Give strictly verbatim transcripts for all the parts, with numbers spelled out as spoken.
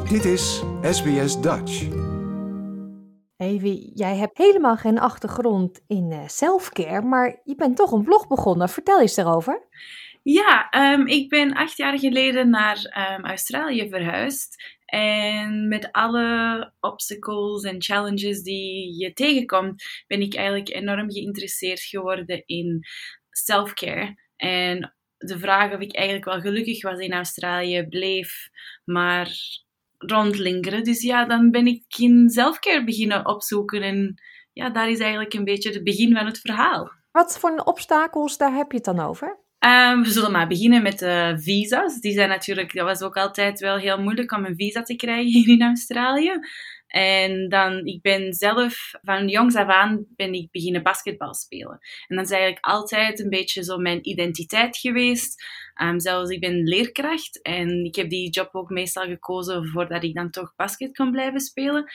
Dit is S B S Dutch. Evie, jij hebt helemaal geen achtergrond in uh, selfcare, maar je bent toch een blog begonnen. Vertel eens daarover. Ja, um, ik ben acht jaar geleden naar um, Australië verhuisd. En met alle obstacles en challenges die je tegenkomt, ben ik eigenlijk enorm geïnteresseerd geworden in selfcare. En de vraag of ik eigenlijk wel gelukkig was in Australië bleef maar rondlingeren. Dus ja, dan ben ik in selfcare beginnen opzoeken. En ja, daar is eigenlijk een beetje het begin van het verhaal. Wat voor obstakels, daar heb je het dan over? Um, we zullen maar beginnen met de visa's. Die zijn natuurlijk, dat was ook altijd wel heel moeilijk om een visa te krijgen hier in Australië. En dan, ik ben zelf, van jongs af aan ben ik beginnen basketbal spelen. En dat is eigenlijk altijd een beetje zo mijn identiteit geweest. Um, zelfs, ik ben leerkracht en ik heb die job ook meestal gekozen voordat ik dan toch basket kon blijven spelen.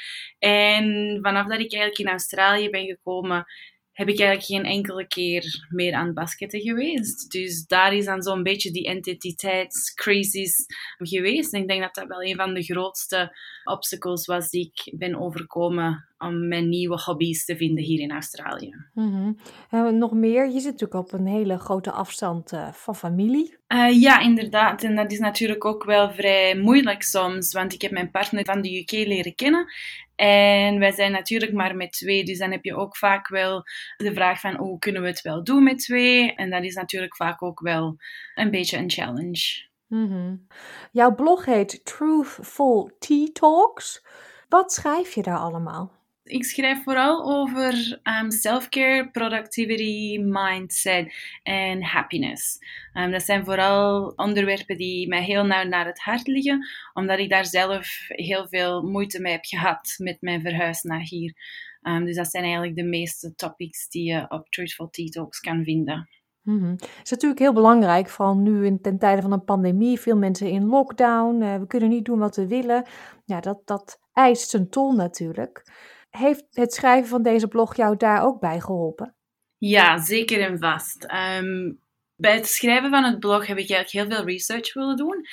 En vanaf dat ik eigenlijk in Australië ben gekomen, heb ik eigenlijk geen enkele keer meer aan het basketten geweest. Dus daar is dan zo'n beetje die identiteitscrisis geweest. En ik denk dat dat wel een van de grootste obstacles was die ik ben overkomen om mijn nieuwe hobby's te vinden hier in Australië. Mm-hmm. Uh, nog meer, je zit natuurlijk op een hele grote afstand uh, van familie. Uh, ja, inderdaad. En dat is natuurlijk ook wel vrij moeilijk soms, want ik heb mijn partner van de U K leren kennen. En wij zijn natuurlijk maar met twee, dus dan heb je ook vaak wel de vraag van hoe kunnen we het wel doen met twee? En dat is natuurlijk vaak ook wel een beetje een challenge. Mm-hmm. Jouw blog heet Truthful Tea Talks. Wat schrijf je daar allemaal? Ik schrijf vooral over um, self-care, productivity, mindset en happiness. Um, dat zijn vooral onderwerpen die mij heel nauw naar het hart liggen, omdat ik daar zelf heel veel moeite mee heb gehad met mijn verhuis naar hier. Um, dus dat zijn eigenlijk de meeste topics die je op Truthful Tea Talks kan vinden. Mm-hmm. Het is natuurlijk heel belangrijk, vooral nu in, ten tijde van een pandemie. Veel mensen in lockdown, uh, we kunnen niet doen wat we willen. Ja, dat, dat eist zijn tol natuurlijk. Heeft het schrijven van deze blog jou daar ook bij geholpen? Ja, zeker en vast. Um, bij het schrijven van het blog heb ik eigenlijk heel veel research willen doen.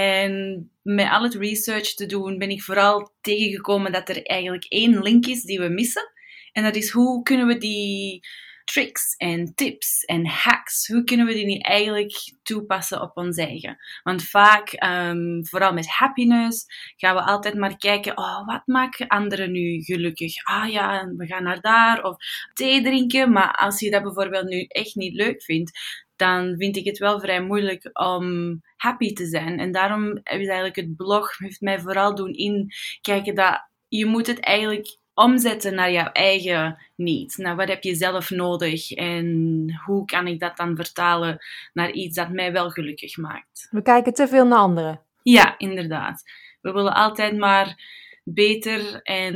En met al het research te doen ben ik vooral tegengekomen dat er eigenlijk één link is die we missen. En dat is hoe kunnen we die tricks en tips en hacks, hoe kunnen we die nu eigenlijk toepassen op ons eigen? Want vaak, um, vooral met happiness, gaan we altijd maar kijken, oh, wat maakt anderen nu gelukkig? Ah ja, we gaan naar daar, of thee drinken. Maar als je dat bijvoorbeeld nu echt niet leuk vindt, dan vind ik het wel vrij moeilijk om happy te zijn. En daarom is eigenlijk het blog heeft mij vooral doen inkijken dat je moet het eigenlijk omzetten naar jouw eigen needs. Nou, wat heb je zelf nodig en hoe kan ik dat dan vertalen naar iets dat mij wel gelukkig maakt? We kijken te veel naar anderen. Ja, inderdaad. We willen altijd maar beter en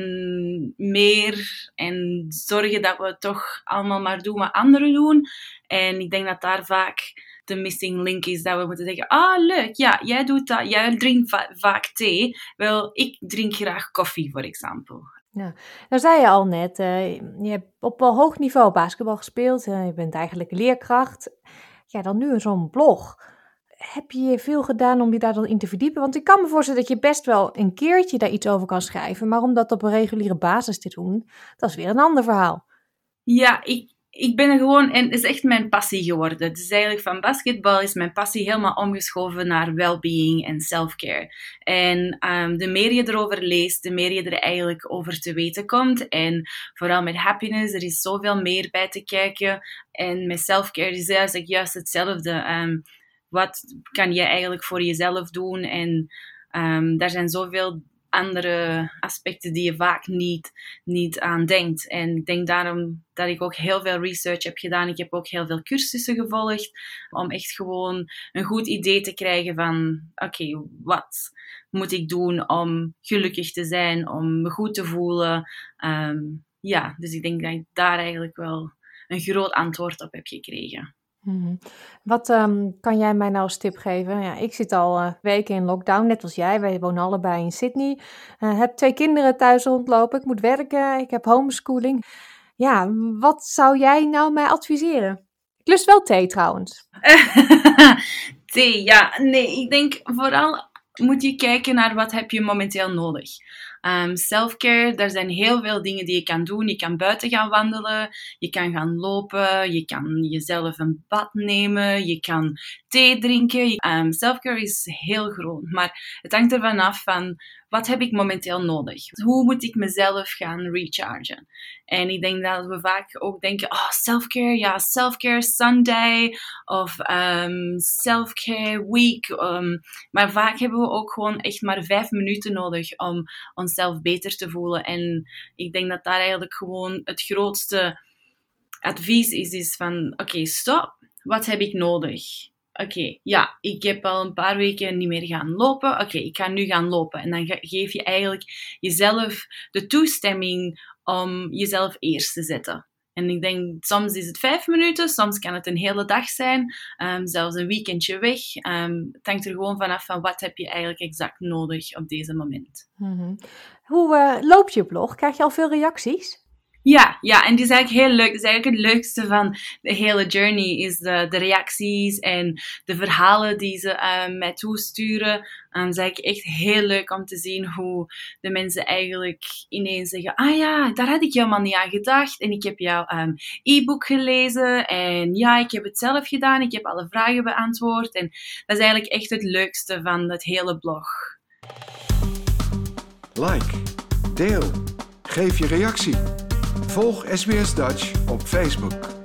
meer en zorgen dat we toch allemaal maar doen wat anderen doen. En ik denk dat daar vaak de missing link is, dat we moeten zeggen, ah, leuk, ja, jij doet dat, jij drinkt va- vaak thee. Wel, ik drink graag koffie, voor example. Ja, nou zei je al net, uh, je hebt op wel hoog niveau basketbal gespeeld. Uh, je bent eigenlijk leerkracht. Ja, dan nu zo'n blog. Heb je veel gedaan om je daar dan in te verdiepen? Want ik kan me voorstellen dat je best wel een keertje daar iets over kan schrijven. Maar om dat op een reguliere basis te doen, dat is weer een ander verhaal. Ja, ik, ik ben er gewoon, en het is echt mijn passie geworden. Het is eigenlijk van basketbal is mijn passie helemaal omgeschoven naar well-being en self-care. En um, de meer je erover leest, de meer je er eigenlijk over te weten komt. En vooral met happiness, er is zoveel meer bij te kijken. En met self-care is eigenlijk juist hetzelfde. Um, wat kan je eigenlijk voor jezelf doen? En um, daar zijn zoveel andere aspecten die je vaak niet, niet aan denkt. En ik denk daarom dat ik ook heel veel research heb gedaan. Ik heb ook heel veel cursussen gevolgd om echt gewoon een goed idee te krijgen van oké, okay, wat moet ik doen om gelukkig te zijn, om me goed te voelen. Um, ja, dus ik denk dat ik daar eigenlijk wel een groot antwoord op heb gekregen. Mm-hmm. Wat um, kan jij mij nou als tip geven? Ja, ik zit al uh, weken in lockdown, net als jij. Wij wonen allebei in Sydney. Uh, heb twee kinderen thuis rondlopen. Ik moet werken. Ik heb homeschooling. Ja, wat zou jij nou mij adviseren? Ik lust wel thee trouwens. Thee, ja. Nee, ik denk vooral moet je kijken naar wat heb je momenteel nodig. Um, self-care, daar zijn heel veel dingen die je kan doen. Je kan buiten gaan wandelen, je kan gaan lopen, je kan jezelf een bad nemen, je kan thee drinken. Um, self-care is heel groot, maar het hangt ervan af van wat heb ik momenteel nodig? Hoe moet ik mezelf gaan rechargen? En ik denk dat we vaak ook denken, oh, self-care, ja, self-care Sunday of um, self-care week. Um, maar vaak hebben we ook gewoon echt maar vijf minuten nodig om onszelf beter te voelen. En ik denk dat daar eigenlijk gewoon het grootste advies is, is van, oké, okay, stop. Wat heb ik nodig? Oké, okay, ja, ik heb al een paar weken niet meer gaan lopen. Oké, okay, ik ga nu gaan lopen. En dan geef je eigenlijk jezelf de toestemming om jezelf eerst te zetten. En ik denk, soms is het vijf minuten, soms kan het een hele dag zijn, um, zelfs een weekendje weg. Um, het hangt er gewoon vanaf van wat heb je eigenlijk exact nodig op deze moment. Mm-hmm. Hoe uh, loopt je blog? Krijg je al veel reacties? Ja, ja, en die is eigenlijk heel leuk. Dat is eigenlijk het leukste van de hele journey, is de, de reacties en de verhalen die ze uh, mij toesturen. Um, het is eigenlijk echt heel leuk om te zien hoe de mensen eigenlijk ineens zeggen, ah ja, daar had ik helemaal niet aan gedacht. En ik heb jouw um, e-book gelezen en ja, ik heb het zelf gedaan. Ik heb alle vragen beantwoord. En dat is eigenlijk echt het leukste van het hele blog. Like, deel, geef je reactie. Volg S B S Dutch op Facebook.